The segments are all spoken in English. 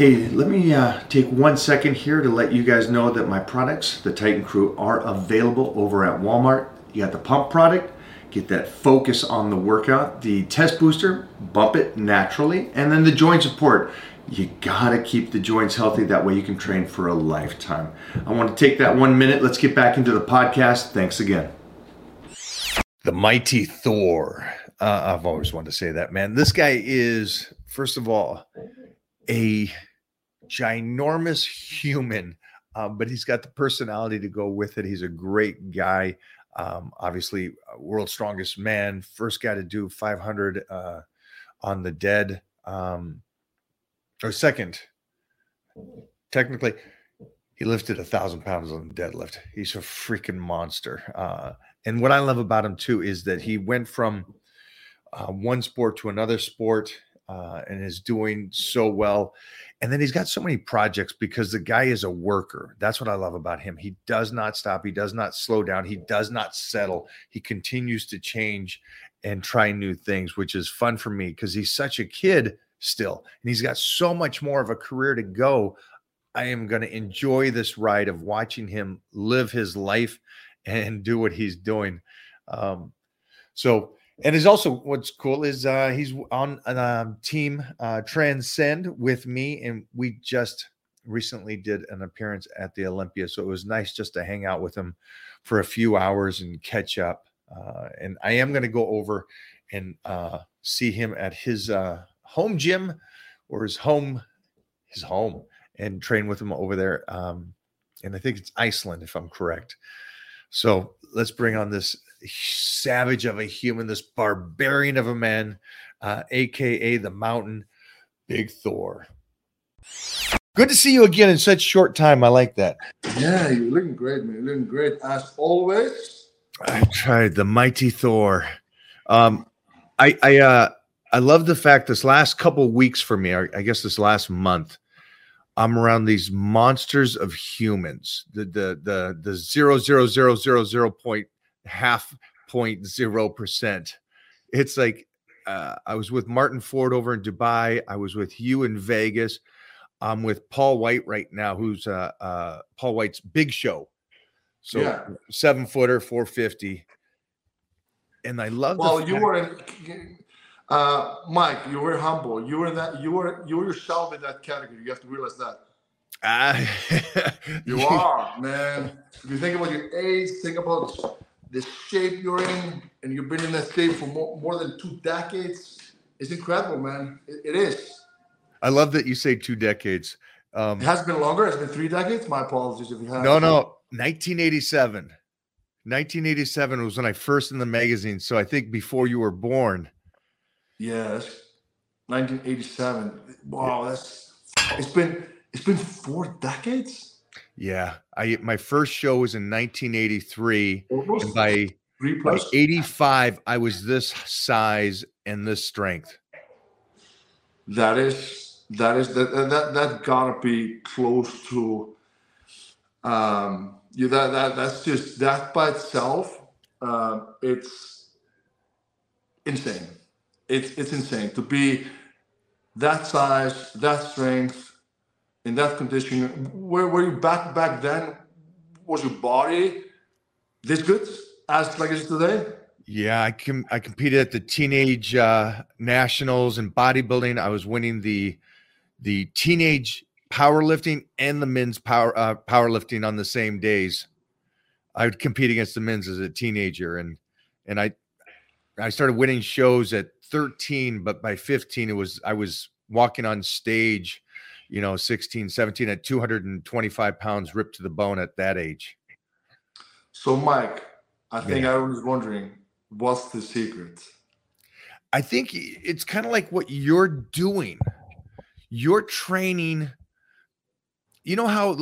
Hey, let me take 1 second here to let you guys know that my products, the Titan Crew, are available over at Walmart. You got the pump product, get that focus on the workout, the test booster, bump it naturally, and then the joint support. You gotta keep the joints healthy, that way you can train for a lifetime. I want to take that 1 minute. Let's get back into the podcast. Thanks again. The mighty Thor. I've always wanted to say that, man. This guy is, first of all, a ginormous human, but he's got the personality to go with it. He's a great guy. Obviously, world's strongest man, first guy to do 500 on the dead, or second. Technically, he lifted 1,000 pounds on the deadlift. He's a freaking monster. And what I love about him too is that he went from one sport to another sport. And is doing so well. And then he's got so many projects because the guy is a worker. That's what I love about him. He does not stop. He does not slow down. He does not settle. He continues to change and try new things, which is fun for me because he's such a kid still. And he's got so much more of a career to go. I am going to enjoy this ride of watching him live his life and do what he's doing. And is also what's cool is he's on team Transcend with me, and we just recently did an appearance at the Olympia, so it was nice just to hang out with him for a few hours and catch up. And I am going to go over and see him at his home gym or his home, and train with him over there. And I think it's Iceland, if I'm correct. So let's bring on this savage of a human, this barbarian of a man, aka the Mountain, Big Thor. Good to see you again in such short time. I like that. Yeah, you're looking great, man. You're looking great as always. I tried the mighty Thor. I love the fact this last couple weeks for me, I guess this last month, I'm around these monsters of humans. The 0.000.0%. It's like I was with Martin Ford over in Dubai. I was with you in Vegas. I'm with Paul White right now, who's Paul White's Big Show. So yeah. 7-footer, 450. And I love. Well, you were in. Mike, you were humble. You were yourself in that category. You have to realize that. You are, man. If you think about your age, think about the shape you're in, and you've been in that shape for more than 2 decades. It's incredible, man. It is. I love that you say 2 decades. It has been longer. It's been 3 decades. My apologies if you have. No. 1987. 1987 was when I first in the magazine. So I think before you were born. Yes, 1987. Wow, it's been 4 decades. Yeah, my first show was in 1983, Almost and by 85, I was this size and this strength. That gotta be close to that's just that by itself. It's insane. It's insane to be that size, that strength, in that condition. Were you back then? Was your body this good as like it is today? Yeah, I competed at the teenage nationals and bodybuilding. I was winning the teenage powerlifting and the men's powerlifting on the same days. I would compete against the men's as a teenager, and I started winning shows at 13, but by 15 I was walking on stage, 16, 17 at 225 pounds, ripped to the bone at that age. So Mike, I think I was wondering, what's the secret? I think it's kind of like what you're doing. You're training. You know how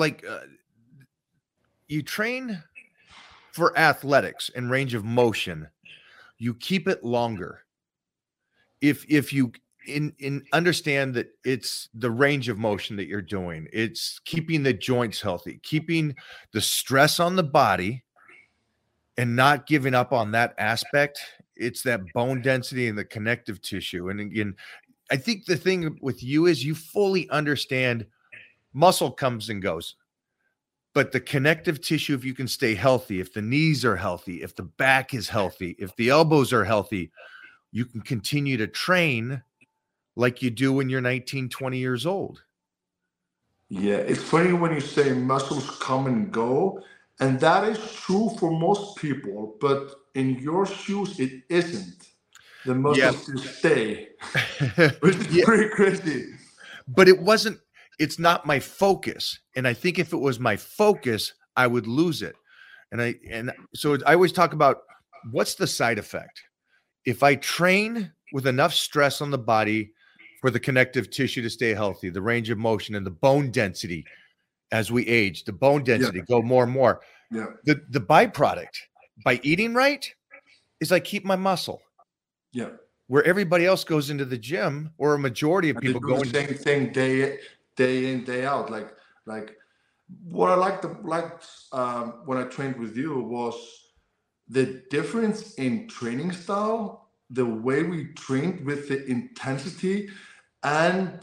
you train for athletics and range of motion, you keep it longer. If you understand that it's the range of motion that you're doing, it's keeping the joints healthy, keeping the stress on the body and not giving up on that aspect. It's that bone density and the connective tissue. And again, I think the thing with you is you fully understand muscle comes and goes, but the connective tissue, if you can stay healthy, if the knees are healthy, if the back is healthy, if the elbows are healthy, you can continue to train like you do when you're 19, 20 years old. Yeah, it's funny when you say muscles come and go, and that is true for most people, but in your shoes, it isn't. The Yeah. muscles just stay, which is Yeah. pretty crazy. But it's not my focus. And I think if it was my focus, I would lose it. And so I always talk about what's the side effect. If I train with enough stress on the body for the connective tissue to stay healthy, the range of motion and the bone density as we age, the bone density go more and more. Yeah. The byproduct by eating right is I keep my muscle. Yeah. Where everybody else goes into the gym, or a majority of people go the same thing day in, day out. Like what I liked when I trained with you was the difference in training style, the way we trained with the intensity, and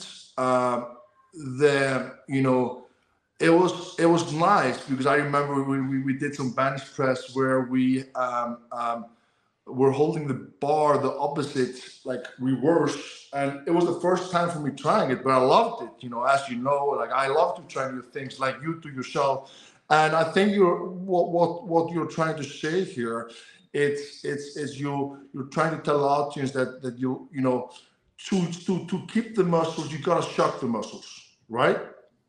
it was nice because I remember we did some bench press where we were holding the bar the opposite, like reverse, and it was the first time for me trying it, but I loved it. As you know, like I love to try new things, like you do yourself. And I think what you're trying to say here, it's you're trying to tell the audience that you to keep the muscles, you gotta shock the muscles, right?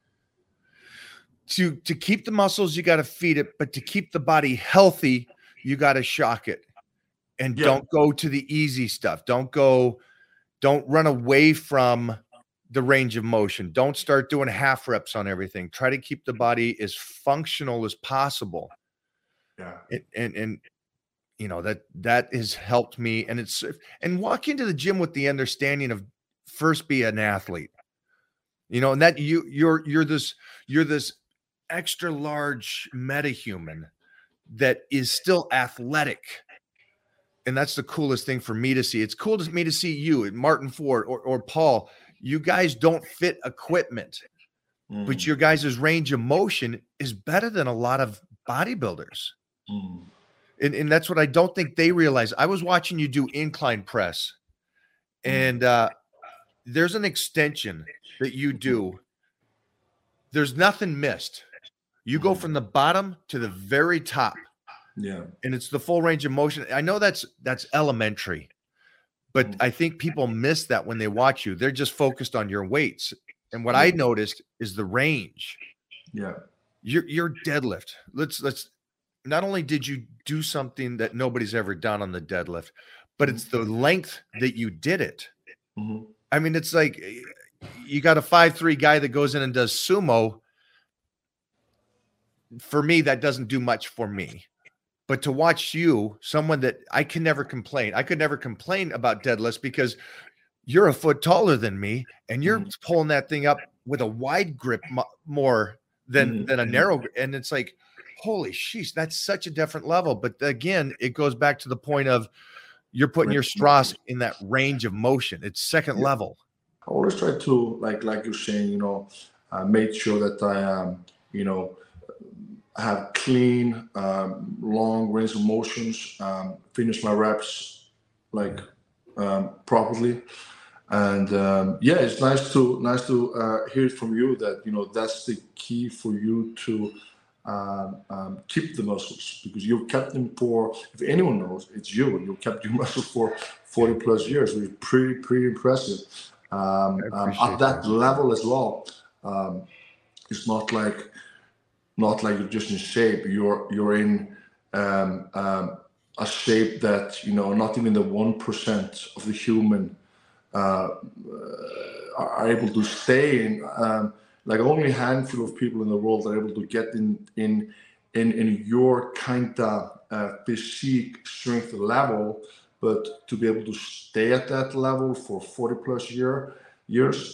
To keep the muscles, you got to feed it, but to keep the body healthy, you got to shock it. And don't go to the easy stuff. Don't run away from the range of motion. Don't start doing half reps on everything. Try to keep the body as functional as possible. Yeah. And that has helped me. And walk into the gym with the understanding of first be an athlete, and that you're this extra large metahuman that is still athletic. And that's the coolest thing for me to see. It's cool to me to see you and Martin Ford or Paul. You guys don't fit equipment, but your guys' range of motion is better than a lot of bodybuilders. And that's what I don't think they realize. I was watching you do incline press, and there's an extension that you do. There's nothing missed. You go from the bottom to the very top. Yeah. And it's the full range of motion. I know that's elementary, but I think people miss that when they watch you. They're just focused on your weights. And what I noticed is the range. Yeah. Your deadlift. Let's not only did you do something that nobody's ever done on the deadlift, but it's the length that you did it. I mean, it's like you got a 5'3" guy that goes in and does sumo. For me, that doesn't do much for me. But to watch you, someone that I can never complain. I could never complain about deadlifts because you're a foot taller than me and you're pulling that thing up with a wide grip more than a narrow. And it's like, holy sheesh, that's such a different level. But again, it goes back to the point of you're putting your straws in that range of motion. It's second level. I always try to, like you're saying, make sure that I have clean, long range of motions, finish my reps properly, and it's nice to hear it from you that that's the key for you to keep the muscles, because you've kept them for, if anyone knows, it's you. You've kept your muscles for 40 plus years, which is pretty impressive. At that level as well, it's not like you're just in shape. You're in a shape that not even the 1% of the human are able to stay in. Like only a handful of people in the world are able to get in your kind of physique strength level, but to be able to stay at that level for 40 plus years,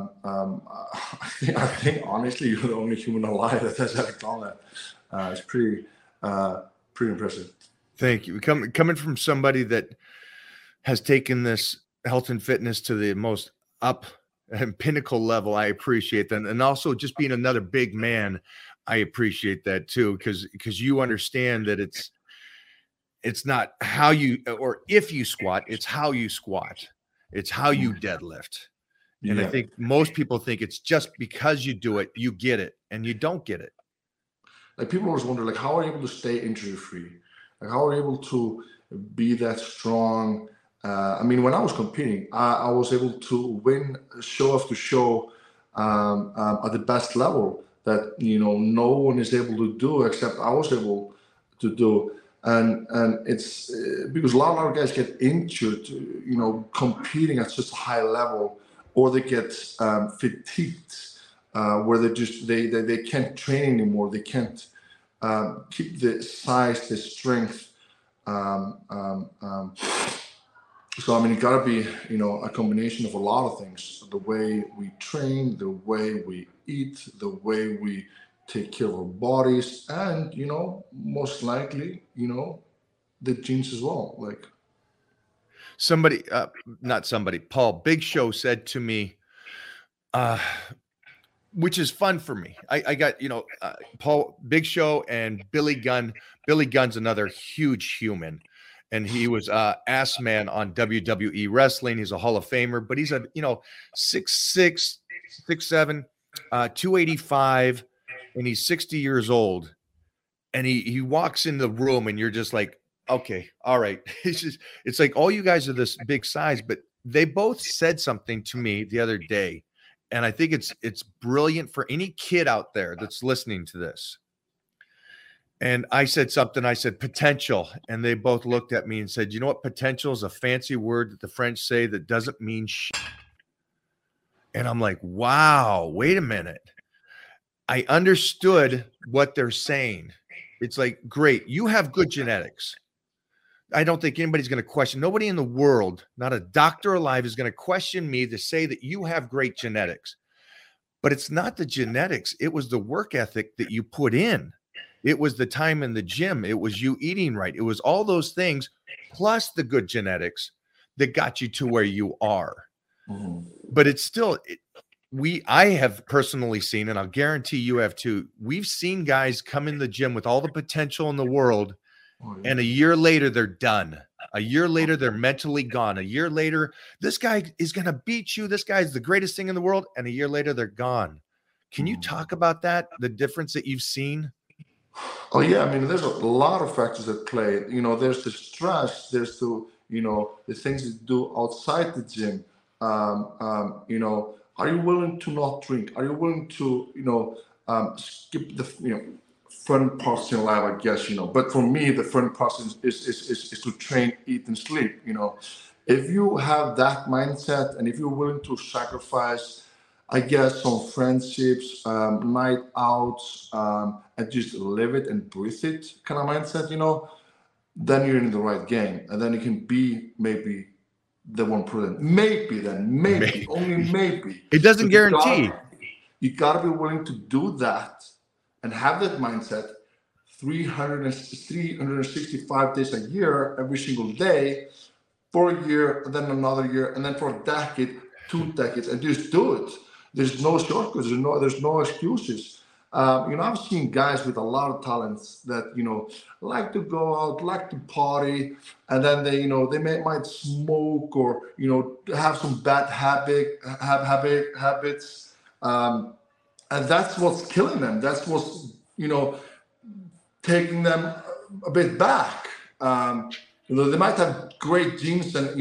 I think honestly you're the only human alive that has ever done that. It's pretty impressive. Thank you. Coming from somebody that has taken this health and fitness to the most up and pinnacle level, I appreciate that. And also just being another big man, I appreciate that too, because you understand that it's not how you or if you squat, it's how you squat. It's how you deadlift. And I think most people think it's just because you do it, you get it, and you don't get it. Like people always wonder, like, how are you able to stay injury free? Like, how are you able to be that strong? I mean, when I was competing, I was able to win show after show at the best level that no one is able to do except I was able to do. And it's because a lot of guys get injured, competing at such a high level, or they get fatigued, where they can't train anymore. They can't keep the size, the strength. So I mean, it gotta be a combination of a lot of things: the way we train, the way we eat, the way we take care of our bodies, and most likely, the genes as well. Like Paul Big Show said to me, which is fun for me. I got, Paul Big Show and Billy Gunn. Billy Gunn's another huge human. And he was Ass Man on WWE Wrestling. He's a Hall of Famer, but he's a, 6'6", 6'7", 285, and he's 60 years old. And he walks in the room and you're just like, okay, all right. It's like all you guys are this big size, but they both said something to me the other day. And I think it's brilliant for any kid out there that's listening to this. And I said something, I said potential. And they both looked at me and said, you know what? Potential is a fancy word that the French say that doesn't mean shit. And I'm like, wow, wait a minute. I understood what they're saying. It's like, great, you have good genetics. I don't think anybody's going to question. Nobody in the world, not a doctor alive, is going to question me to say that you have great genetics. But it's not the genetics. It was the work ethic that you put in. It was the time in the gym. It was you eating right. It was all those things, plus the good genetics that got you to where you are. Mm-hmm. But it's still, I have personally seen, and I'll guarantee you have too, we've seen guys come in the gym with all the potential in the world, and a year later, they're done. A year later, they're mentally gone. A year later, this guy is going to beat you. This guy's the greatest thing in the world. And a year later, they're gone. Can you talk about that, the difference that you've seen? Oh, yeah. I mean, there's a lot of factors at play. There's the stress. There's the things you do outside the gym. Are you willing to not drink? Are you willing to, skip the, fun parts in life, I guess, but for me, the fun part is to train, eat, and sleep. If you have that mindset and if you're willing to sacrifice, I guess, some friendships, night outs, and just live it and breathe it kind of mindset, then you're in the right game. And then you can be maybe the one prudent. Maybe, only maybe. It doesn't guarantee. You gotta be willing to do that and have that mindset 365 days a year, every single day, for a year, and then another year, and then for a decade, 2 decades, and just do it. There's no shortcuts. There's no excuses. I've seen guys with a lot of talents that like to go out, like to party, and then they might smoke or have some bad habits, and that's what's killing them. That's what's taking them a bit back. They might have great genes and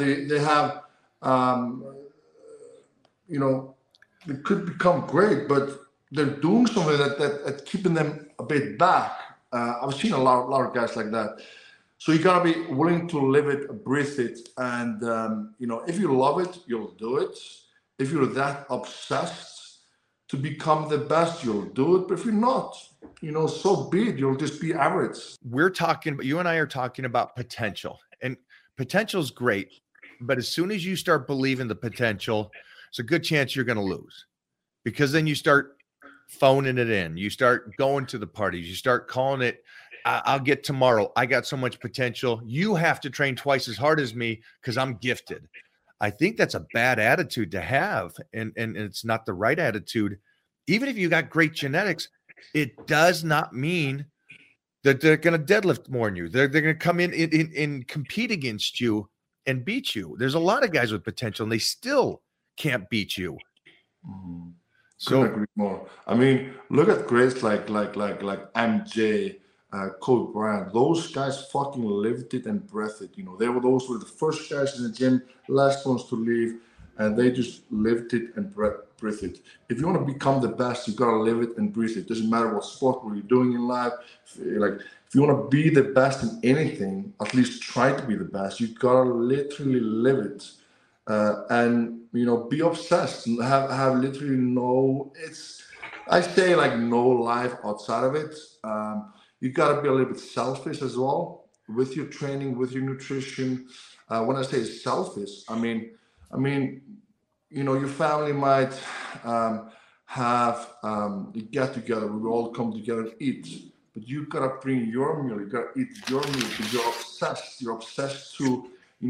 they could become great, but they're doing something that keeping them a bit back. I've seen a lot of guys like that. So you gotta be willing to live it, breathe it, and if you love it, you'll do it. If you're that obsessed to become the best, you'll do it. But if you're not, so be it. You'll just be average. You and I are talking about potential, and potential is great. But as soon as you start believing the potential, it's a good chance you're going to lose, because then you start phoning it in. You start going to the parties. You start calling it, I'll get tomorrow. I got so much potential. You have to train twice as hard as me because I'm gifted. I think that's a bad attitude to have, and it's not the right attitude. Even if you got great genetics, it does not mean that they're going to deadlift more than you. They're going to come in compete against you and beat you. There's a lot of guys with potential, and they still can't beat you. Mhm. So Couldn't agree more. I mean, look at greats like MJ, Kobe Bryant. Those guys fucking lived it and breathed it. You know, those were the first guys in the gym, last ones to leave, and they just lived it and breathed it. If you want to become the best, you gotta live it and breathe it. Doesn't matter what sport, what you're doing in life. If you want to be the best in anything, at least try to be the best. You gotta literally live it, and be obsessed and have literally no. I say like no life outside of it. You got to be a little bit selfish as well with your training, with your nutrition. When I say selfish, I mean, your family might have you get together, we all come together and eat, but you gotta bring your meal, you gotta eat your meal because you're obsessed to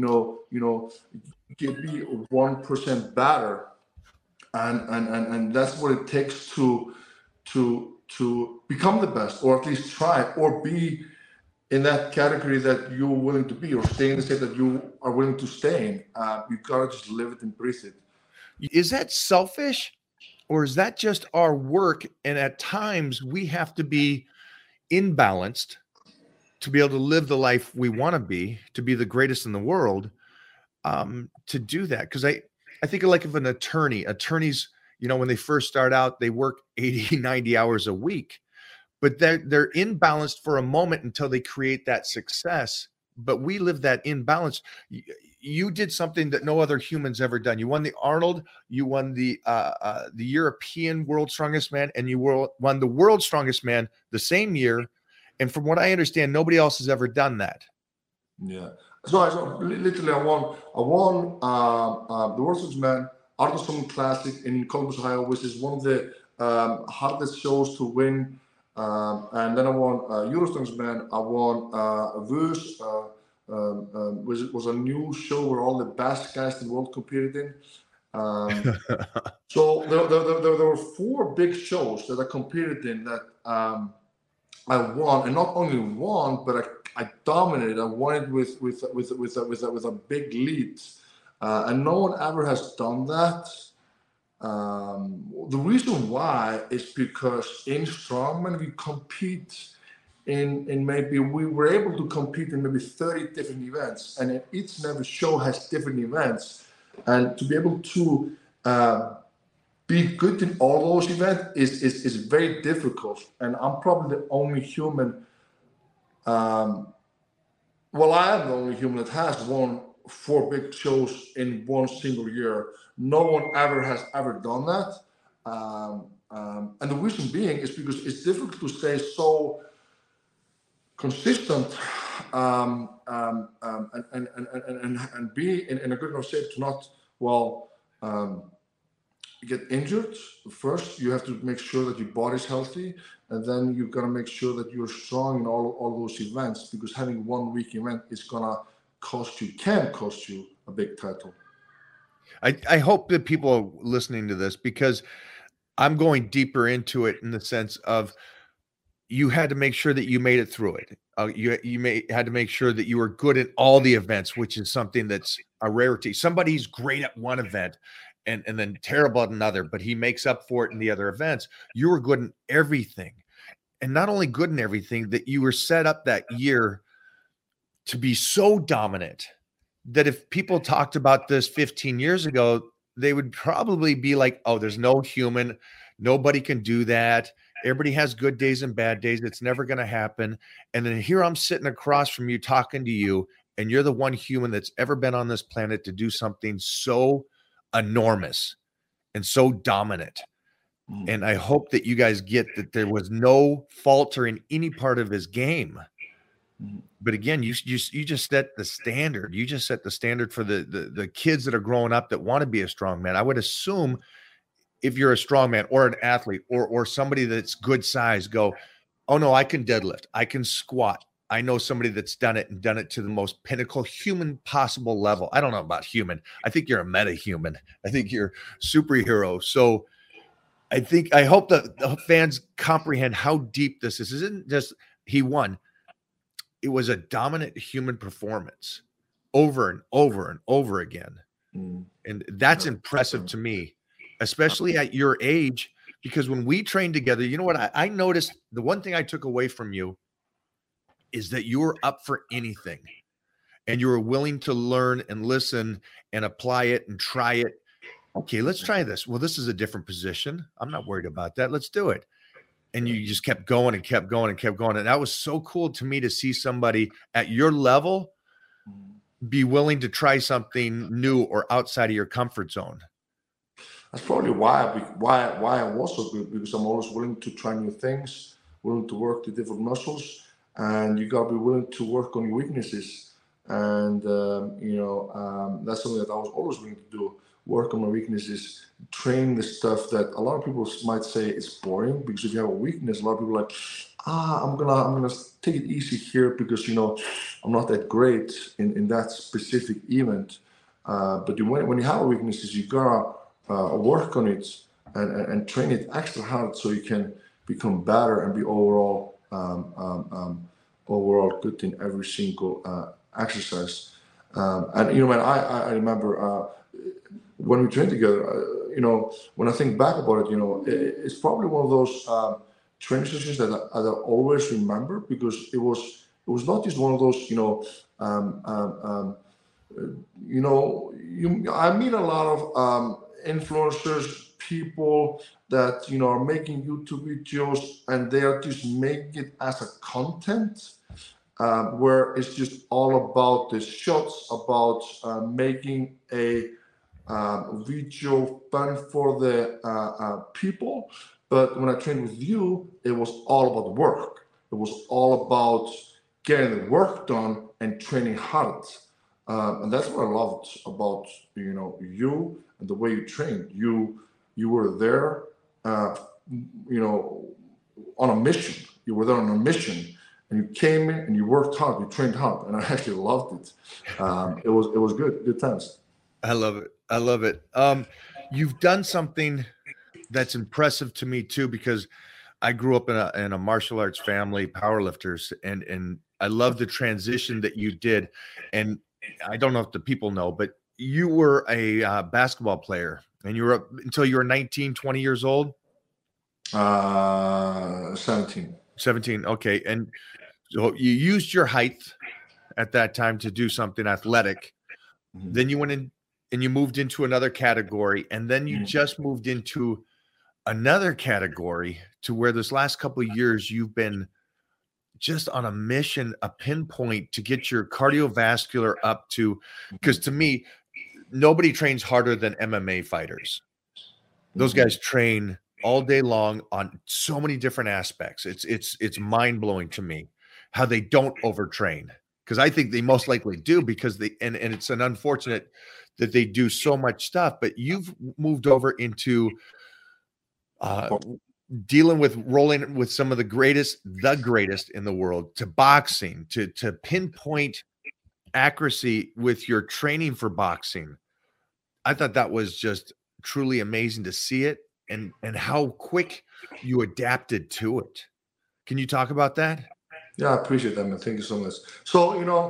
be 1% better, and that's what it takes to become the best, or at least try, or be in that category that you're willing to be, or stay in the state that you are willing to stay in. You gotta just live it and breathe it. is that selfish, or is that just our work? And at times we have to be imbalanced to be able to live the life we want to be the greatest in the world, to do that. Because I think like of an attorneys, when they first start out, they work 80, 90 hours a week, but they're imbalanced for a moment until they create that success. But we live that imbalance. You did something that no other human's ever done. You won the Arnold, you won the European World Strongest Man, and you won the World Strongest Man the same year. And from what I understand, nobody else has ever done that. Yeah. So literally, I won the World Strongest Man Arnold Strongman Classic in Columbus, Ohio, which is one of the hardest shows to win. And then I won Euro Strongest Man. I won Verse, which was a new show where all the best guys in the world competed in. So there were four big shows that I competed in that I won, and not only won, but I dominated. I won it with a big lead, and no one ever has done that. The reason why is because in strongman we compete in maybe we were able to compete in maybe 30 different events, and each and every show has different events, and to be able to be good in all those events is very difficult. And I'm probably the only human. Well, I am the only human that has won four big shows in one single year. No one has ever done that. And the reason being is because it's difficult to stay so consistent, and be in a good enough shape to not, get injured. First, you have to make sure that your body's healthy, and then you've got to make sure that you're strong in all those events, because having one weak event is gonna can cost you a big title. I hope that people are listening to this, because I'm going deeper into it in the sense of you had to make sure that you made it through it. Had to make sure that you were good at all the events, which is something that's a rarity. Somebody's great at one event and then terrible at another, but he makes up for it in the other events. You were good in everything. And not only good in everything, that you were set up that year to be so dominant that if people talked about this 15 years ago, they would probably be like, oh, there's no human, nobody can do that. Everybody has good days and bad days. It's never going to happen. And then here I'm sitting across from you talking to you, and you're the one human that's ever been on this planet to do something so enormous and so dominant. And I hope that you guys get that there was no falter in any part of his game. But again, you just set the standard. You just set the standard for the kids that are growing up that want to be a strong man. I would assume if you're a strong man or an athlete or somebody that's good size, go, oh no, I can deadlift, I can squat, I know somebody that's done it and done it to the most pinnacle human possible level. I don't know about human. I think you're a meta-human. I think you're superhero. So I hope that the fans comprehend how deep this is. This isn't just he won. It was a dominant human performance over and over and over again. And that's impressive to me, especially at your age, because when we trained together, you know what I noticed? The one thing I took away from you is that you were up for anything and you were willing to learn and listen and apply it and try it. Okay, let's try this. Well, this is a different position. I'm not worried about that. Let's do it. And you just kept going and kept going and kept going. And that was so cool to me to see somebody at your level be willing to try something new or outside of your comfort zone. That's probably why I was so good, because I'm always willing to try new things, willing to work the different muscles, and you gotta be willing to work on your weaknesses. And that's something that I was always willing to do: work on my weaknesses, train the stuff that a lot of people might say is boring. Because if you have a weakness, a lot of people are like, I'm gonna take it easy here because I'm not that great in that specific event. But when you have weaknesses, you gotta work on it and train it extra hard so you can become better and be overall good in every single exercise. And man, I remember when we trained together. When I think back about it, it's probably one of those training sessions that I always remember, because it was not just one of those. I meet a lot of influencers, people that are making YouTube videos, and they are just making it as a content, where it's just all about the shots, about making a video fun for the people. But when I trained with you, it was all about the work. It was all about getting the work done and training hard. And that's what I loved about you and the way you trained. You were there, on a mission. You were there on a mission, and you came in and you worked hard. You trained hard, and I actually loved it. It was good times. I love it. I love it. You've done something that's impressive to me too, because I grew up in a martial arts family, powerlifters, and I love the transition that you did. And I don't know if the people know, but you were a basketball player, and you were up until you were 19, 20 years old. 17. 17. Okay. And so you used your height at that time to do something athletic. Then you went in and you moved into another category, and then you just moved into another category to where this last couple of years you've been just on a mission, a pinpoint to get your cardiovascular up to, because to me, nobody trains harder than MMA fighters. Those guys train all day long on so many different aspects. It's mind-blowing to me how they don't overtrain, because I think they most likely do, because and it's an unfortunate that they do so much stuff. But you've moved over into dealing with rolling with some of the greatest in the world, to boxing, to pinpoint accuracy with your training for boxing. I thought that was just truly amazing to see it, and how quick you adapted to it. Can you talk about that? Yeah, I appreciate that, man. Thank you so much. So,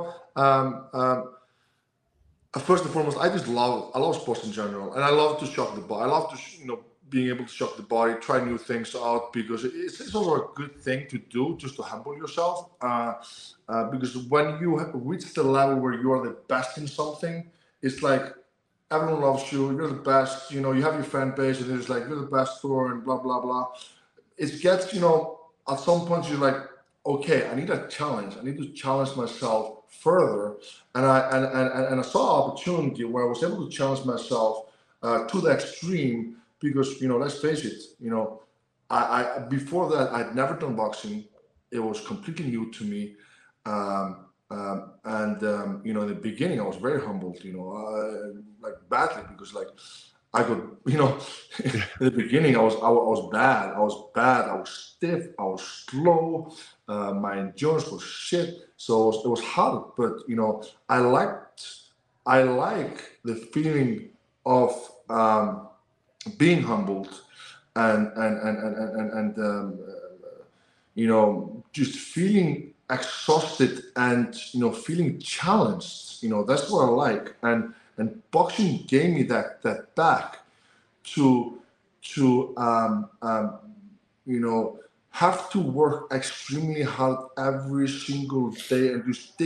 first and foremost, I love sports in general, and I love to shock the body. I love to, being able to shock the body, try new things out, because it's also a good thing to do, just to humble yourself. Because when you reach the level where you are the best in something, it's like everyone loves you. You're the best. You have your fan base, and it's like you're the best thrower, and blah blah blah. It gets, at some point you're like, okay, I need a challenge. I need to challenge myself further. And I saw an opportunity where I was able to challenge myself to the extreme, because let's face it, I before that I'd never done boxing. It was completely new to me. In the beginning I was very humbled, like badly, because I could, you know, in the beginning, I was bad. I was bad. I was stiff. I was slow. My endurance was shit. So it was hard. But you know, I like the feeling of being humbled and you know, just feeling exhausted and you know feeling challenged. You know, that's what I like. And boxing gave me that back to you know have to work extremely hard every single day and just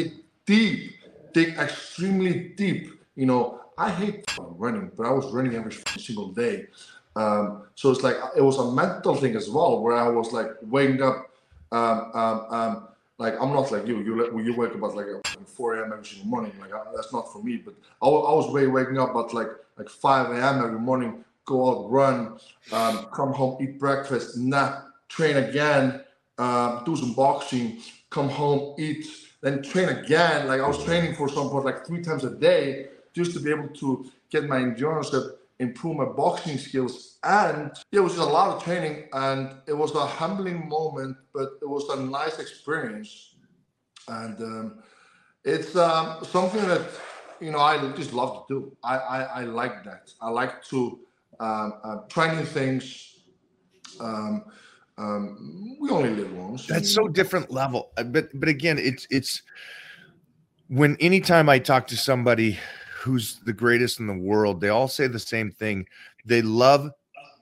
dig extremely deep. You know, I hate running, but I was running every single day. So it's like it was a mental thing as well, where I was like waking up. Um, um, um, like I'm not like you. You wake up at like 4 a.m. every single morning. Like that's not for me. But I was waking up at like 5 a.m. every morning. Go out, run, come home, eat breakfast, nap, train again, do some boxing, come home, eat, then train again. Like I was training for some point like 3 times a day just to be able to get my endurance up, improve my boxing skills. And it was just a lot of training and it was a humbling moment, but it was a nice experience. And it's something that, you know, I just love to do. I like that. I like to try new things. Um, we only live once. That's so different level. But again, it's when anytime I talk to somebody who's the greatest in the world, they all say the same thing. They love,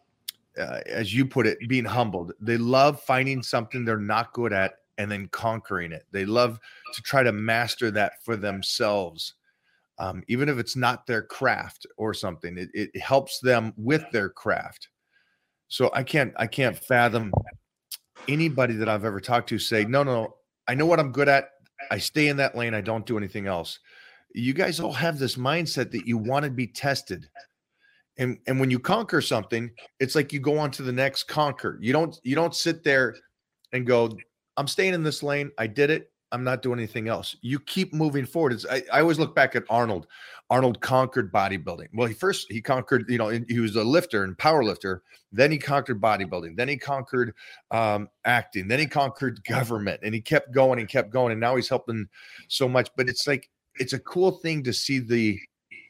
as you put it, being humbled. They love finding something they're not good at and then conquering it. They love to try to master that for themselves. Even if it's not their craft or something, it helps them with their craft. So I can't fathom anybody that I've ever talked to say, no, I know what I'm good at. I stay in that lane. I don't do anything else. You guys all have this mindset that you want to be tested. And when you conquer something, it's like you go on to the next conquer. You don't sit there and go, I'm staying in this lane. I did it. I'm not doing anything else. You keep moving forward. I always look back at Arnold. Arnold conquered bodybuilding. Well, he conquered, you know, he was a lifter and power lifter. Then he conquered bodybuilding. Then he conquered acting. Then he conquered government. And he kept going and kept going. And now he's helping so much. But it's like, it's a cool thing to see the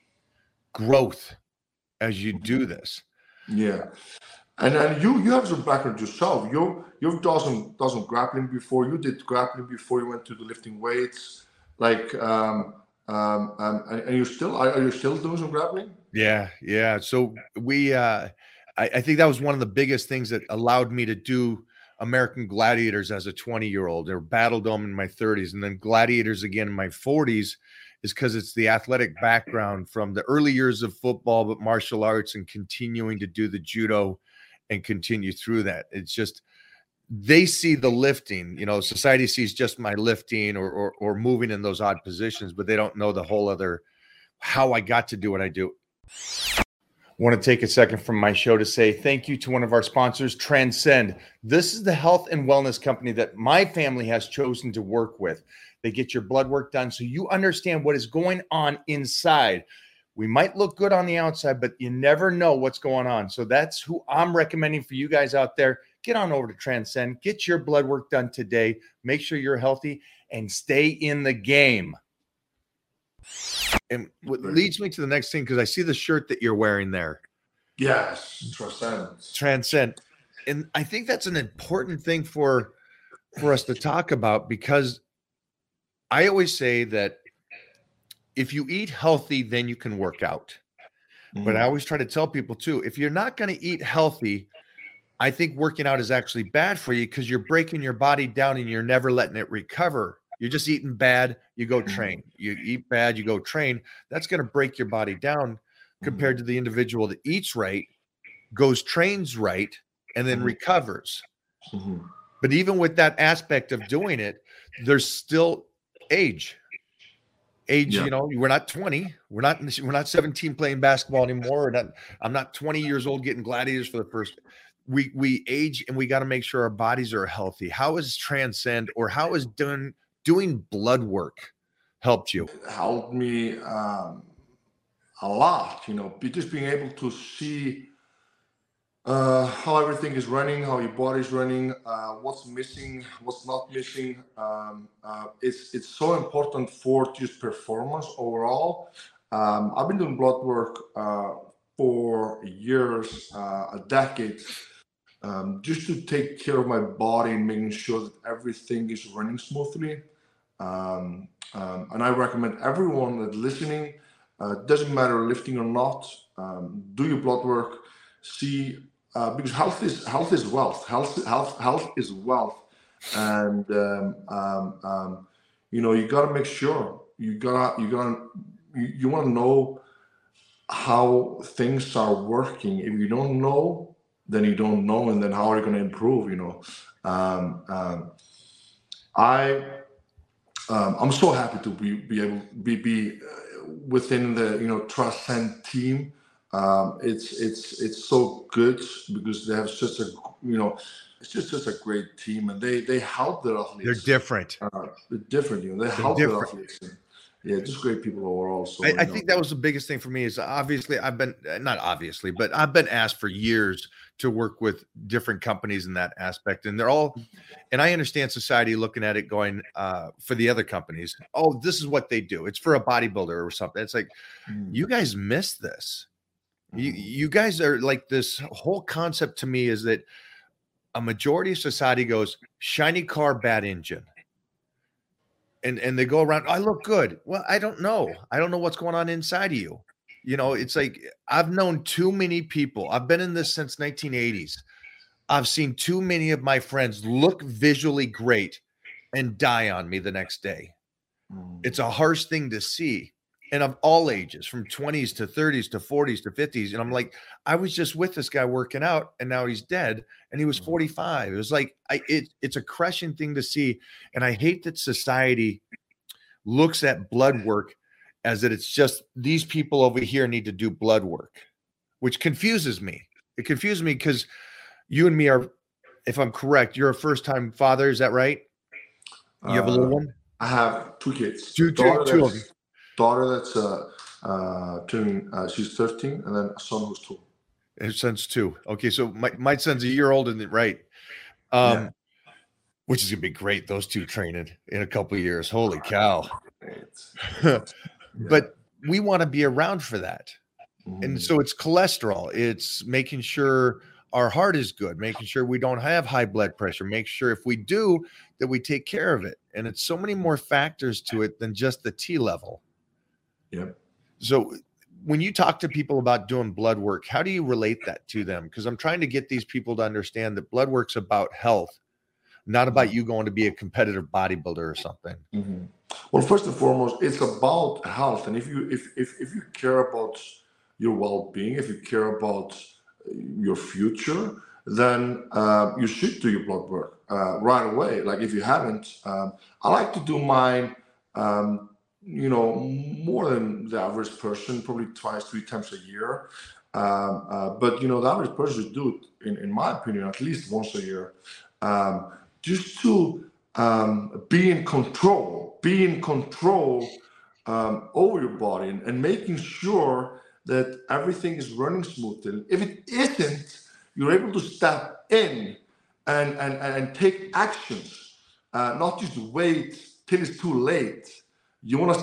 growth as you do this. Yeah. And you have some background yourself. You've done some grappling before. You did grappling before you went to the lifting weights. Like and you still are you still doing some grappling? Yeah. So we I think that was one of the biggest things that allowed me to do American Gladiators as a 20-year-old, or Battle Dome in my 30s, and then Gladiators again in my 40s, is because it's the athletic background from the early years of football, but martial arts, and continuing to do the judo and continue through that. It's just, they see the lifting, you know, society sees just my lifting or moving in those odd positions, but they don't know the whole other, how I got to do what I do. I want to take a second from my show to say thank you to one of our sponsors, Transcend. This is the health and wellness company that my family has chosen to work with. They get your blood work done so you understand what is going on inside. We might look good on the outside, but you never know what's going on. So that's who I'm recommending for you guys out there. Get on over to Transcend. Get your blood work done today. Make sure you're healthy and stay in the game. And what leads me to the next thing, because I see the shirt that you're wearing there. Yes, Transcend. And I think that's an important thing for us to talk about, because I always say that if you eat healthy, then you can work out. But I always try to tell people too, if you're not going to eat healthy, I think working out is actually bad for you, because you're breaking your body down and you're never letting it recover. You're just eating bad, you go train. You eat bad, you go train. That's going to break your body down, compared to the individual that eats right, goes trains right, and then recovers. But even with that aspect of doing it, there's still age. Yeah. You know, we're not 20. We're not 17 playing basketball anymore. I'm not 20 years old getting Gladiators for the first. We age, and we got to make sure our bodies are healthy. How is Transcend, or how is doing blood work helped you? It helped me. a lot. Just being able to see how everything is running, how your body is running, what's missing, what's not missing. It's so important for just performance overall. I've been doing blood work for years, a decade, just to take care of my body and making sure that everything is running smoothly. And I recommend everyone that listening, doesn't matter lifting or not, do your blood work, see, because health is wealth. Health is wealth, and you got to make sure you want to know how things are working. If you don't know, then you don't know, and then how are you going to improve? I'm so happy to be able to be within the Transcend team. It's so good because they have such a it's just such a great team, and they help their athletes. They're different. They're different. They help their athletes. Yeah, just great people overall. So I think that was the biggest thing for me is obviously I've been asked for years to work with different companies in that aspect, and they're all, and I understand society looking at it going for the other companies, oh, this is what they do. It's for a bodybuilder or something. It's like, you guys miss this. You guys are like, this whole concept to me is that a majority of society goes shiny car, bad engine. And they go around, I look good. Well, I don't know. I don't know what's going on inside of you. It's like, I've known too many people. I've been in this since 1980s. I've seen too many of my friends look visually great and die on me the next day. It's a harsh thing to see. And of all ages, from 20s to 30s to 40s to 50s. And I'm like, I was just with this guy working out and now he's dead and he was 45. It was like, it's a crushing thing to see. And I hate that society looks at blood work as that it's just these people over here need to do blood work, which confuses me. It confuses me because you and me are, if I'm correct, you're a first-time father. Is that right? You have a little one? I have two kids. Two of them. Daughter that's turning, she's 13, and then a son who's 2. His son's 2. Okay, so my son's a year older than right. Which is gonna be great. Those two training in a couple of years. Holy cow! But we want to be around for that, and so it's cholesterol. It's making sure our heart is good, making sure we don't have high blood pressure, make sure if we do that we take care of it. And it's so many more factors to it than just the T level. Yep. So when you talk to people about doing blood work, how do you relate that to them? Because I'm trying to get these people to understand that blood work's about health, not about you going to be a competitive bodybuilder or something. Well, first and foremost, it's about health. And if you care about your well-being, if you care about your future, then you should do your blood work right away. Like if you haven't, I like to do mine more than the average person, probably 2-3 times a year. But the average person should do it, in my opinion, at least once a year, just to be in control over your body and making sure that everything is running smoothly. If it isn't, you're able to step in and take actions, not just wait till it's too late. You wanna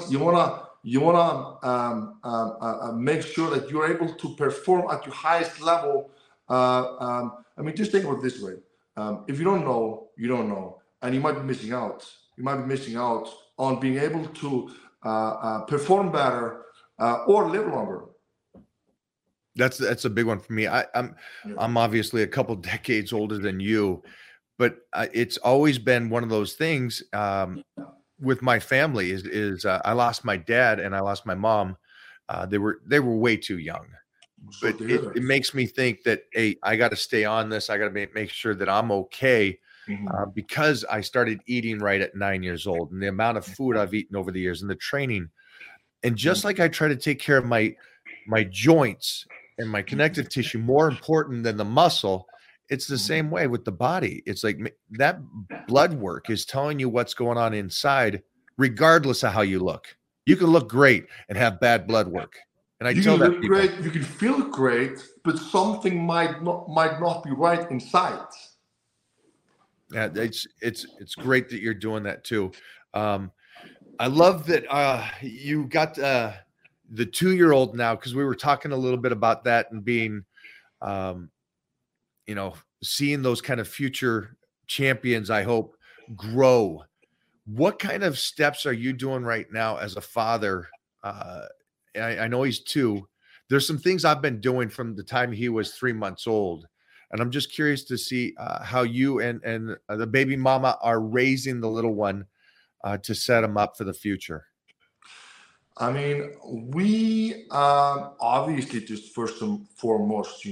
make sure that you're able to perform at your highest level. Just think about it this way: if you don't know, you don't know, and you might be missing out. You might be missing out on being able to perform better or live longer. That's a big one for me. I'm obviously a couple decades older than you, but it's always been one of those things. With my family is I lost my dad and I lost my mom. They were way too young, but it makes me think that, hey, I got to stay on this. I got to make sure that I'm okay, because I started eating right at 9 years old, and the amount of food I've eaten over the years and the training, and just like I try to take care of my joints and my connective tissue, more important than the muscle. It's the same way with the body. It's like that blood work is telling you what's going on inside, regardless of how you look. You can look great and have bad blood work. And I You tell can that look people. great, you can feel great, but something might not be right inside. Yeah, it's great that you're doing that too. I love that you got the 2-year-old now, because we were talking a little bit about that and being, um, seeing those kind of future champions, I hope, grow. What kind of steps are you doing right now as a father? I know he's 2. There's some things I've been doing from the time he was 3 months old. And I'm just curious to see how you and the baby mama are raising the little one to set him up for the future. I mean, we obviously just first and foremost,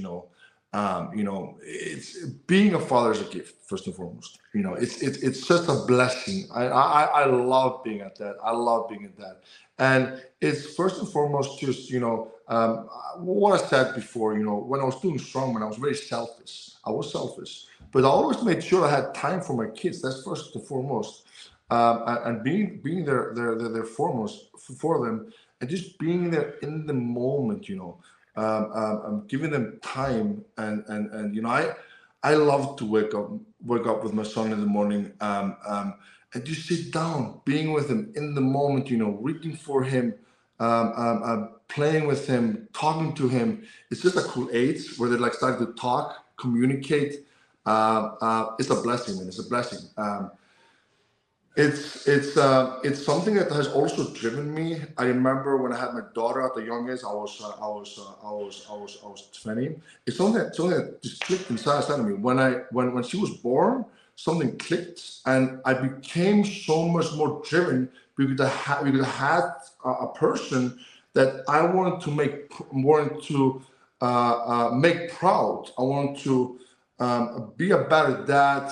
it's being a father is a gift. First and foremost, it's just a blessing. I love being at that. I love being at that, and it's first and foremost just what I said before. When I was doing strongman, I was very selfish. I was selfish, but I always made sure I had time for my kids. That's first and foremost. And being there foremost for them, and just being there in the moment, giving them time, and I love to wake up with my son in the morning, and just sit down, being with him in the moment, reading for him, playing with him, talking to him. It's just a cool age where they're like starting to talk, communicate. It's a blessing, man. It's a blessing. It's something that has also driven me. I remember when I had my daughter at the young age. I was 20. It's something that just clicked inside of me. When she was born, something clicked, and I became so much more driven because I had a person that I wanted to make proud. I wanted to be a better dad.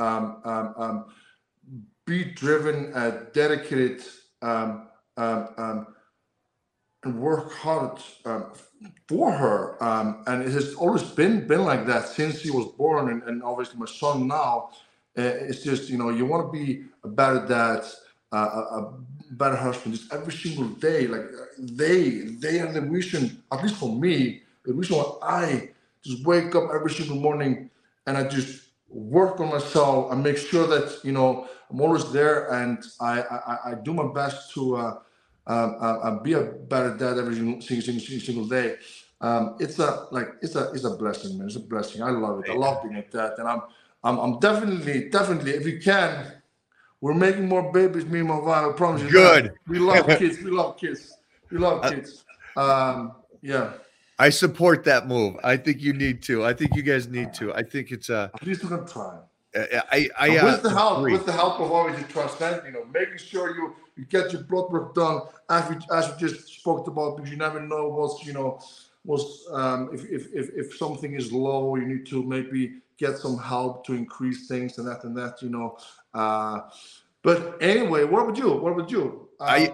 Be driven, dedicated, and work hard for her. And it has always been like that since she was born. And obviously my son now, it's just, you want to be a better dad, a better husband, just every single day. Like they are the reason, at least for me, the reason why I just wake up every single morning and I just work on myself and make sure that, I'm always there, and I do my best to be a better dad every single day. It's a blessing, man. It's a blessing. I love it. I love being a dad, and I'm definitely, if you can, we're making more babies. Me and my wife. I promise you. Good. That. We love kids. We love kids. We love kids. Yeah. I support that move. I think you need to. I think you guys need to. I think it's at least we're gonna try. With the help of obviously Transcend, making sure you get your blood work done as we just spoke about, because you never know if something is low, you need to maybe get some help to increase things and that. But anyway, what about you?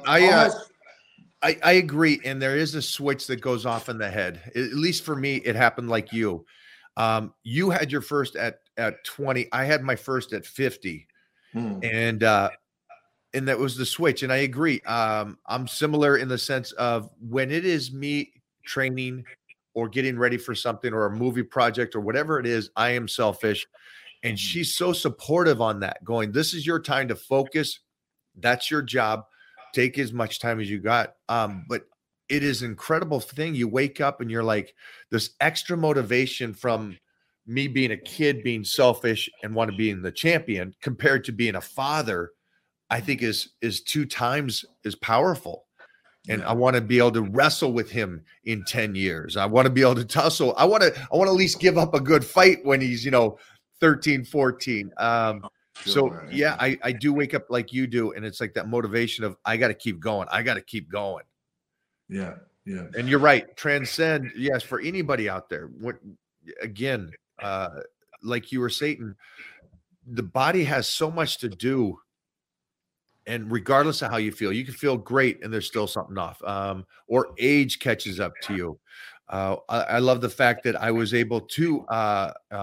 I agree, and there is a switch that goes off in the head. At least for me, it happened like you. You had your first at 20. I had my first at 50, and that was the switch. And I agree. I'm similar in the sense of when it is me training or getting ready for something or a movie project or whatever it is, I am selfish. And she's so supportive on that, going, this is your time to focus. That's your job. Take as much time as you got. But it is an incredible thing. You wake up and you're like, this extra motivation from me being a kid, being selfish and want to be in the champion compared to being a father, I think is 2 times as powerful. And I want to be able to wrestle with him in 10 years. I want to be able to tussle. I want to at least give up a good fight when he's, 13, 14. So yeah, I do wake up like you do. And it's like that motivation of, I got to keep going. I got to keep going. Yeah. Yeah. And you're right. Transcend. Yes. For anybody out there, again, like you were saying, the body has so much to do. And regardless of how you can feel great and there's still something off, or age catches up to you. I love the fact that I was able to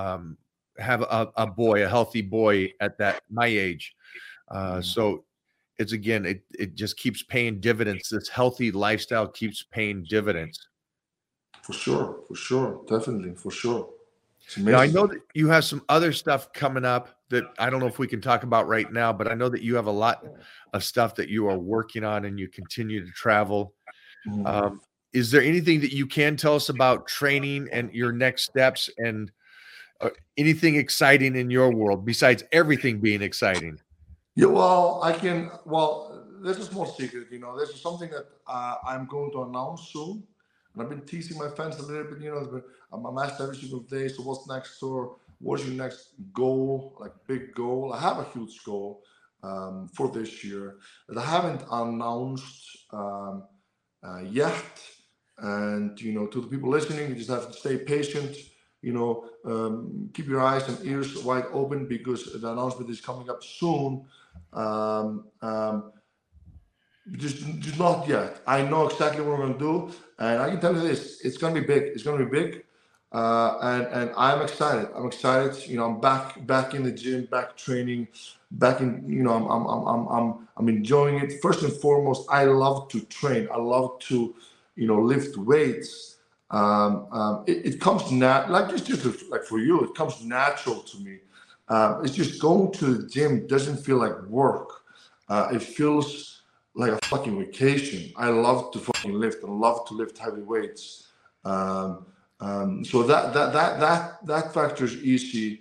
have a healthy boy at my age. So it's again, it just keeps paying dividends. This healthy lifestyle keeps paying dividends. For sure, definitely, for sure. It's Now, I amazing. know that you have some other stuff coming up that I don't know if we can talk about right now, but I know that you have a lot of stuff that you are working on and you continue to travel. Mhm. Is there anything that you can tell us about training and your next steps and anything exciting in your world besides everything being exciting? Yeah, well, I can. Well, there's a small secret, There's something that I'm going to announce soon, and I've been teasing my fans a little bit. I'm asked every single day. So, what's next, or what's your next goal? Like big goal. I have a huge goal for this year that I haven't announced yet. And to the people listening, you just have to stay patient. Keep your eyes and ears wide open because the announcement is coming up soon. Um, um, just not yet. I know exactly what we're going to do, and I can tell you this: it's going to be big. It's going to be big, and I'm excited. I'm excited. I'm back in the gym, back training, back in. I'm enjoying it. First and foremost, I love to train. I love to, lift weights. It comes like just like for you, it comes natural to me. It's just going to the gym doesn't feel like work. It feels like a fucking vacation. I love to fucking lift and love to lift heavy weights. So that factor is easy.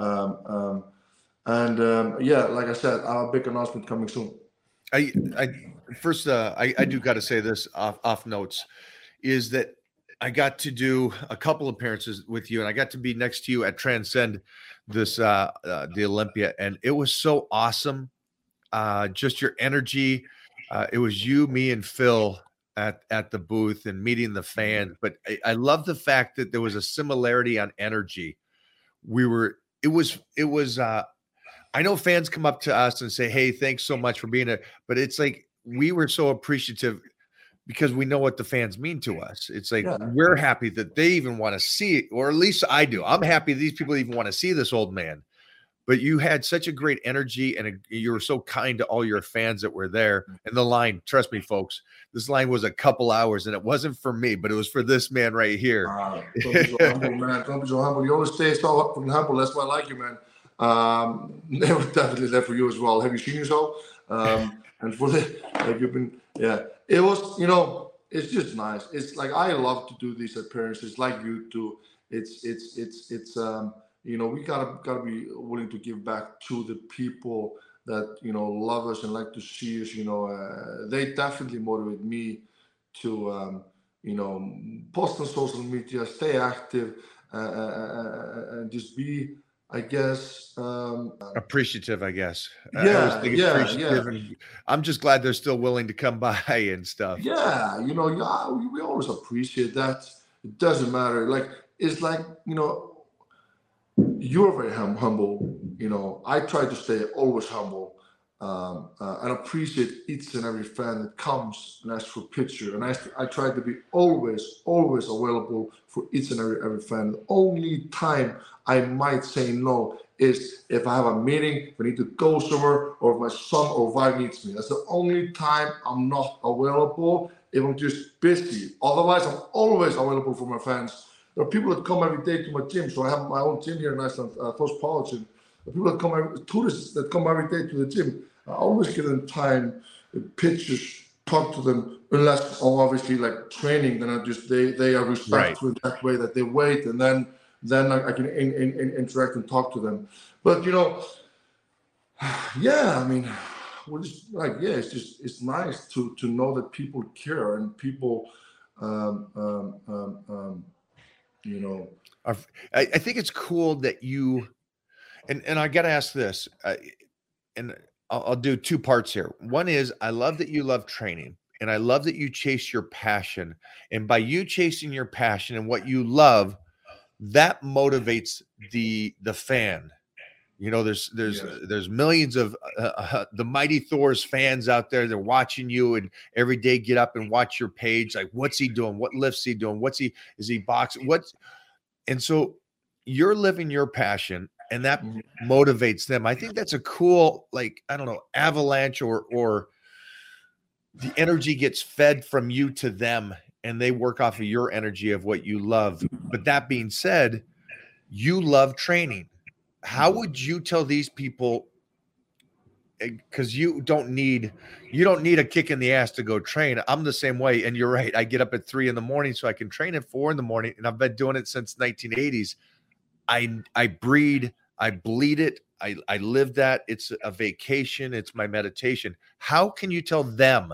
Yeah, like I said, a big announcement coming soon. I first I do got to say this off notes is that I got to do a couple appearances with you, and I got to be next to you at Transcend this the Olympia, and it was so awesome. Just your energy. It was you, me, and Phil at the booth and meeting the fans. But I love the fact that there was a similarity on energy. It was I know fans come up to us and say, "Hey, thanks so much for being here," but it's like we were so appreciative because we know what the fans mean to us. It's like we're happy that they even want to see it, or at least I do. I'm happy these people even want to see this old man. But you had such a great energy, and you were so kind to all your fans that were there. And the line, trust me, folks, this line was a couple hours, and it wasn't for me, but it was for this man right here. Don't be so humble, man. Don't be so humble. You always stay so humble. That's why I like you, man. They were definitely there for you as well. Have you seen yourself? And for you've been, yeah. It was, it's just nice. It's like I love to do these appearances, like you do. It's we gotta be willing to give back to the people that love us and like to see us. They definitely motivate me to post on social media, stay active, and just be, I guess, appreciative. I guess. Yeah, I always think yeah, appreciative, and I'm just glad they're still willing to come by and stuff. Yeah, we always appreciate that. It doesn't matter. Like it's like you're very humble. I try to stay always humble and appreciate each and every fan that comes and asks for a picture. And I try to be always available for each and every fan. The only time I might say no is if I have a meeting, if I need to go somewhere, or if my son or wife needs me. That's the only time I'm not available, if I'm just busy. Otherwise, I'm always available for my fans. There are people that come every day to my gym. So I have my own gym here in Iceland, Thos Power Gym. The people that come, tourists that come every day to the gym, I always give them time, pictures, talk to them, unless I'm obviously like training, then they are respectful in that way that they wait, and then I can interact and talk to them. But yeah, I mean, we're just like, yeah, it's nice to know that people care and people I think it's cool that you and I got to ask this, and I'll do two parts here. One is I love that you love training, and I love that you chase your passion. And by you chasing your passion and what you love, that motivates the fan. There's millions of the Mighty Thor's fans out there. They're watching you, and every day get up and watch your page. Like, what's he doing? What lifts he doing? Is he boxing? And so you're living your passion, and that motivates them. I think that's a cool, like, I don't know, avalanche, or the energy gets fed from you to them, and they work off of your energy of what you love. But that being said, you love training. How would you tell these people, because you don't need a kick in the ass to go train. I'm the same way. And you're right. I get up at 3 a.m. so I can train at 4 a.m. And I've been doing it since 1980s. I breed, I bleed it. I live that. It's a vacation. It's my meditation. How can you tell them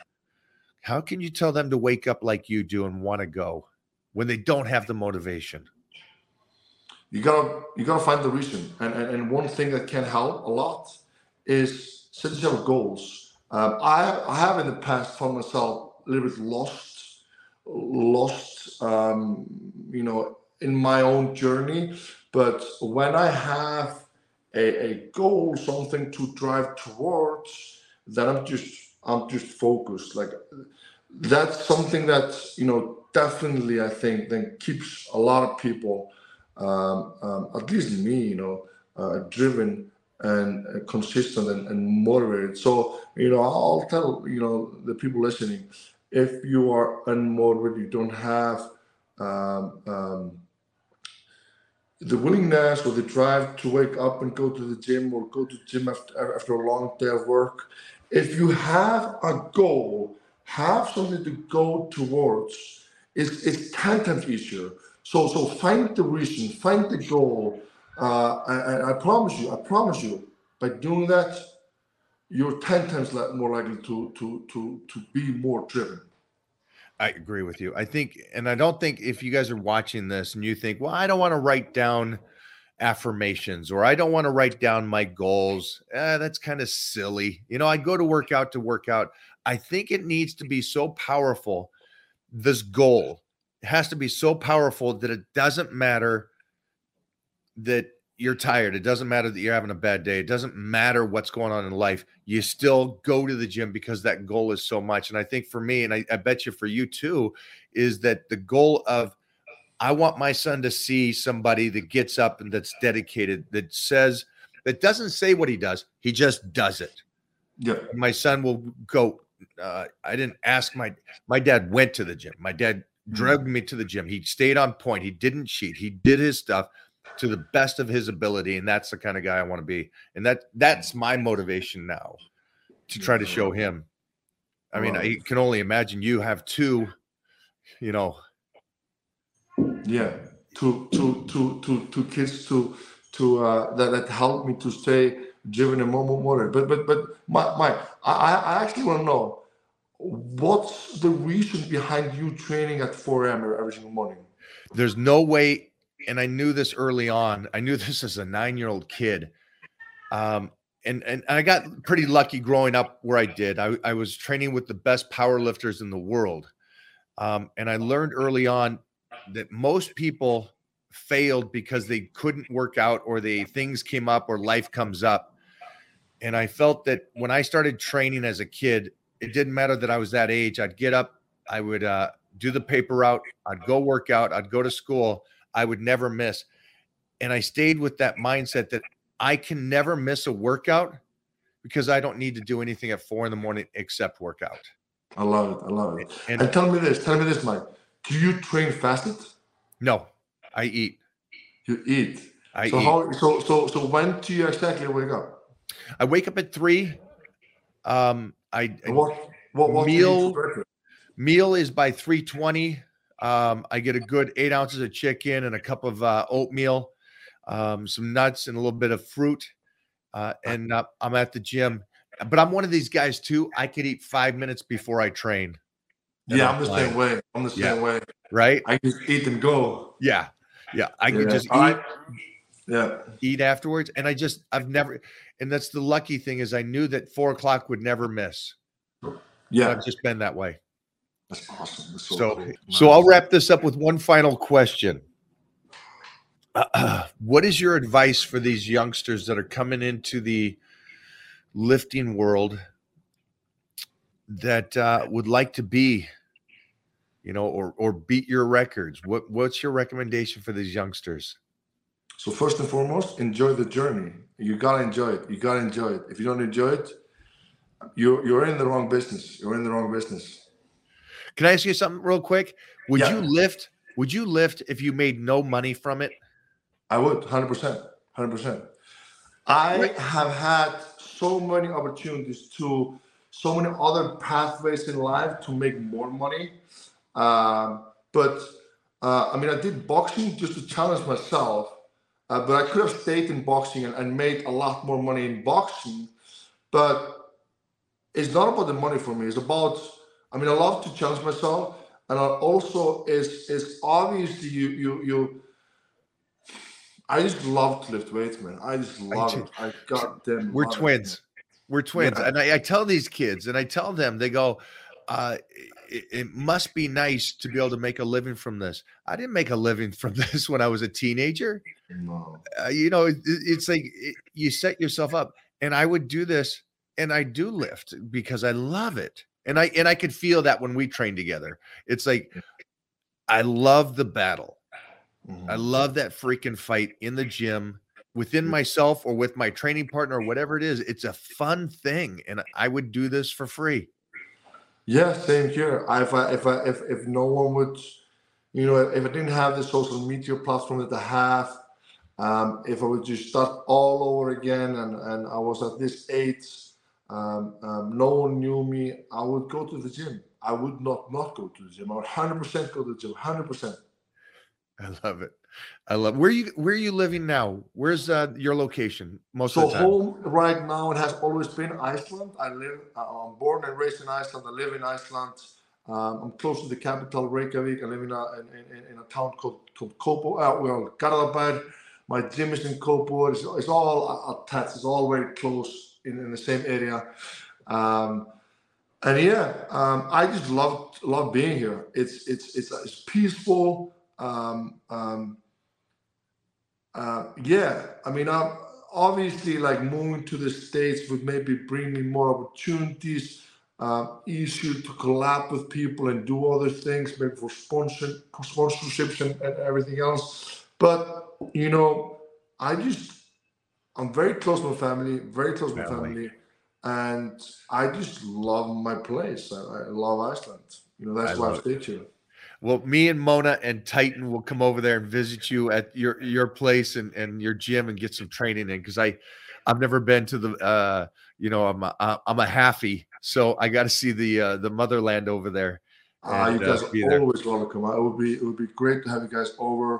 to wake up like you do and want to go when they don't have the motivation? You gotta find the reason. And one thing that can help a lot is set yourself goals. I have in the past found myself a little bit lost, in my own journey. But when I have a goal, something to drive towards, then I'm just focused. Like, that's something that definitely, I think, then keeps a lot of people, at least me, driven and consistent and motivated. So I'll tell the people listening, if you are unmotivated, you don't have the willingness or the drive to wake up and go to the gym, or go to the gym after a long day of work. If you have a goal, have something to go towards, it's 10 times easier. So find the reason, find the goal. And I promise you, by doing that, you're 10 times more likely to be more driven. I agree with you. I think, and I don't think, if you guys are watching this and you think, well, I don't want to write down affirmations, or I don't want to write down my goals, that's kind of silly. I go to work out. I think it needs to be so powerful. This goal has to be so powerful that it doesn't matter that you're tired. It doesn't matter that you're having a bad day. It doesn't matter what's going on in life. You still go to the gym because that goal is so much. And I think for me, and I bet you for you too, is that the goal of, I want my son to see somebody that gets up and that's dedicated, that doesn't say what he does. He just does it. Yeah. My son will go. I didn't ask my dad went to the gym. My dad dragged me to the gym. He stayed on point. He didn't cheat. He did his stuff to the best of his ability. And that's the kind of guy I want to be. And that's my motivation now, to try to show him. I mean, I can only imagine you have two, Yeah, two kids that helped me to stay driven and more motivated. But Mike, I actually want to know, what's the reason behind you training at 4 a.m. every single morning? There's no way, and I knew this early on. I knew this as a 9-year-old kid. And I got pretty lucky growing up where I did. I was training with the best power lifters in the world. And I learned early on that most people failed because they couldn't work out, or things came up, or life comes up. And I felt that when I started training as a kid, it didn't matter that I was that age. I'd get up, I would do the paper route, I'd go work out, I'd go to school, I would never miss. And I stayed with that mindset that I can never miss a workout, because I don't need to do anything at 4 a.m. except workout. I love it. And tell me this, Mike. Do you train fasted? No, I eat. You eat. I eat. So when do you exactly wake up? I wake up at 3. What meal is by 3:20. I get a good 8 ounces of chicken and a cup of oatmeal, some nuts and a little bit of fruit. And I'm at the gym. But I'm one of these guys too. I could eat 5 minutes before I train. Yeah, I'm the same way. Way. Right? I just eat and go. Yeah. I could just eat afterwards. And I've never, and that's the lucky thing, is I knew that 4 o'clock would never miss. Yeah. I've just been that way. That's awesome. That's so cool. So I'll wrap this up with one final question. What is your advice for these youngsters that are coming into the lifting world that would like to be, or beat your records? What's your recommendation for these youngsters? So first and foremost, enjoy the journey. You gotta enjoy it. You gotta enjoy it. If you don't enjoy it, you're in the wrong business. You're in the wrong business. Can I ask you something real quick? Would Yeah. you lift? Would you lift if you made no money from it? I would, 100%, 100%. I have had so many opportunities so many other pathways in life to make more money. But I mean, I did boxing just to challenge myself. But I could have stayed in boxing and made a lot more money in boxing. But it's not about the money for me. It's about, I mean, I love to challenge myself. And I also is obviously I just love to lift weights, man. I just love it. I goddamn We're love twins. it. We're twins. Yeah. And I tell these kids, and I tell them, they go, it must be nice to be able to make a living from this. I didn't make a living from this when I was a teenager. No. You know, it's like you set yourself up. And I would do this, and I do lift because I love it. And I could feel that when we train together. It's like I love the battle. Mhm. I love that freaking fight in the gym within myself or with my training partner or whatever it is. It's a fun thing, and I would do this for free. Yeah, same here. If no one would, you know, if I didn't have the social media platform that I have, if I would just start all over again and I was at this age, no one knew me, I would go to the gym. I would not go to the gym. I would 100% go to the gym, 100%. I love it. I love where are you living now? Where's your location most So of the time? home right now, it has always been Iceland. I'm born and raised in Iceland. I live in Iceland. I'm close to the capital, Reykjavik. I live in a town called Kópavogur, well, Garðabær. My gym is in Kópavogur. It's all attached. It's all very close in the same area. And yeah, I just love being here. It's peaceful. Yeah, I mean, I'm obviously like moving to the States would maybe bring me more opportunities, easier to collab with people and do other things, maybe for sponsorships and everything else. But you know, I'm very close to my family, very close to my family, and I just love my place. I love Iceland. You know, that's why I stayed here. Well, me and Mona and Titan will come over there and visit you at your place and your gym and get some training in, because I've never been to the you know, I'm a halfie, so I got to see the motherland over there. You guys are always welcome. It would be great to have you guys over.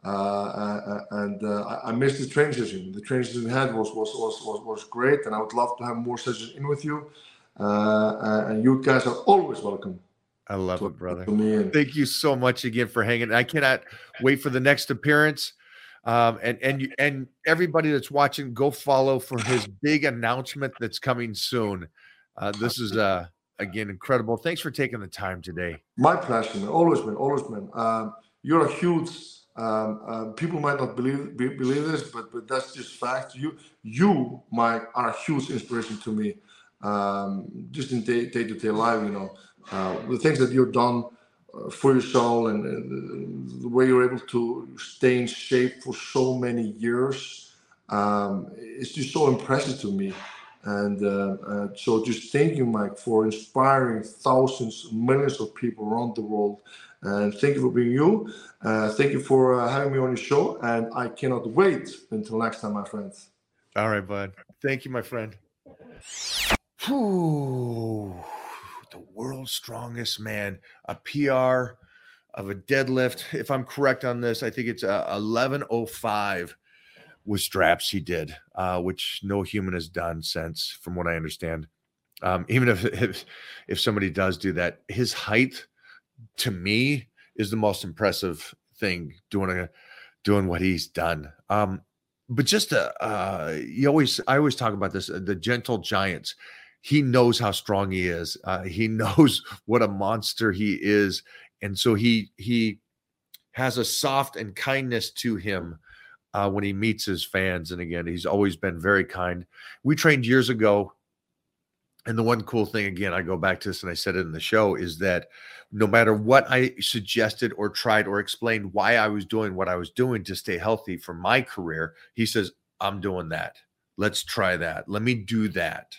I missed the training session. The training session we had was great, and I would love to have more sessions in with you. And you guys are always welcome. I love it, brother. Thank you so much again for hanging. I cannot wait for the next appearance. And everybody that's watching, go follow for his big announcement that's coming soon. This is again incredible. Thanks for taking the time today. My pleasure, man. Always, man. You're a huge. People might not believe this, but that's just fact. You, Mike, are a huge inspiration to me. Just in day-to-day life, you know. The things that you've done for your soul and the way you're able to stay in shape for so many years, it's just so impressive to me. And so just thank you, Mike, for inspiring thousands, millions of people around the world. And thank you for being you. Thank you for having me on your show. And I cannot wait until next time, my friends. All right, bud. Thank you, my friend. Whew. The world's strongest man, a PR of a deadlift. If I'm correct on this, I think it's 1105 with straps he did, which no human has done since, from what I understand. Even if somebody does do that, his height to me is the most impressive thing doing what he's done. But just I always talk about this, the gentle giants. He knows how strong he is. He knows what a monster he is. And so he has a soft and kindness to him when he meets his fans. And again, he's always been very kind. We trained years ago And the one cool thing, again, I go back to this and I said it in the show, is that no matter what I suggested or tried or explained why I was doing what I was doing to stay healthy for my career, he says, I'm doing that. Let's try that. Let me do that.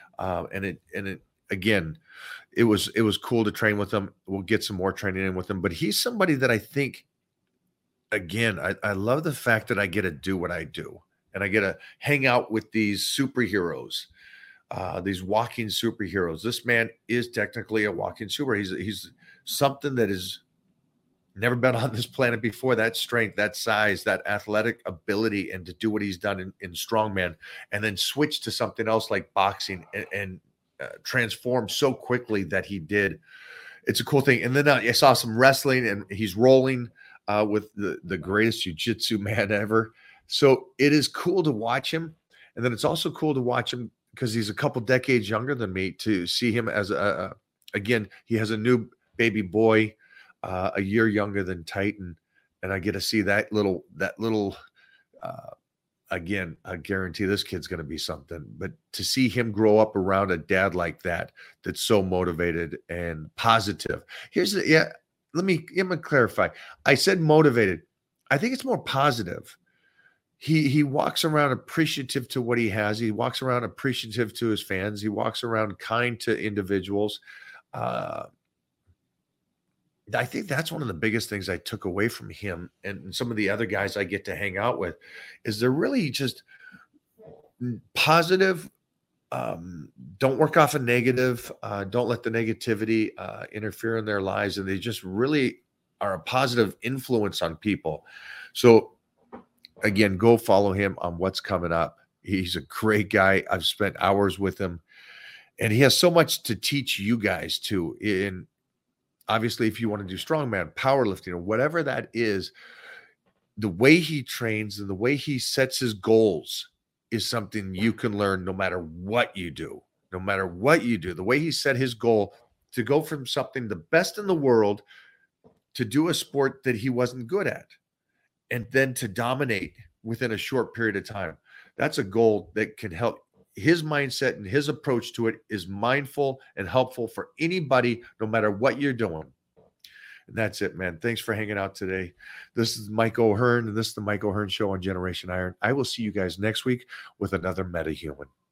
Again, it was cool to train with him. We'll get some more training in with him, but he's somebody that I think, again, I love the fact that I get to do what I do and I get to hang out with these superheroes. These walking superheroes. This man is technically a walking superhero. He's something that has never been on this planet before. That strength, that size, that athletic ability, and to do what he's done in strongman, and then switch to something else like boxing and transform so quickly that he did. It's a cool thing. And then I saw some wrestling, and he's rolling with the greatest jiu-jitsu man ever. So it is cool to watch him. And then it's also cool to watch him because he's a couple decades younger than me, to see him as again, he has a new baby boy, a year younger than Titan. And I get to see that little, again, I guarantee this kid's going to be something, but to see him grow up around a dad like that, that's so motivated and positive. Let me clarify. I said motivated. I think it's more positive. He walks around appreciative to what he has. He walks around appreciative to his fans. He walks around kind to individuals. I think that's one of the biggest things I took away from him and some of the other guys I get to hang out with, is they're really just positive. Don't work off a negative. Don't let the negativity interfere in their lives. And they just really are a positive influence on people. So again, go follow him on what's coming up. He's a great guy. I've spent hours with him, and he has so much to teach you guys too. In obviously, if you want to do strongman, powerlifting, or whatever that is, the way he trains and the way he sets his goals is something you can learn no matter what you do. No matter what you do, the way he set his goal to go from something the best in the world to do a sport that he wasn't good at, and then to dominate within a short period of time. That's a goal that can help. His mindset and his approach to it is mindful and helpful for anybody, no matter what you're doing. And that's it, man. Thanks for hanging out today. This is Mike O'Hearn, and this is the Mike O'Hearn Show on Generation Iron. I will see you guys next week with another MetaHuman.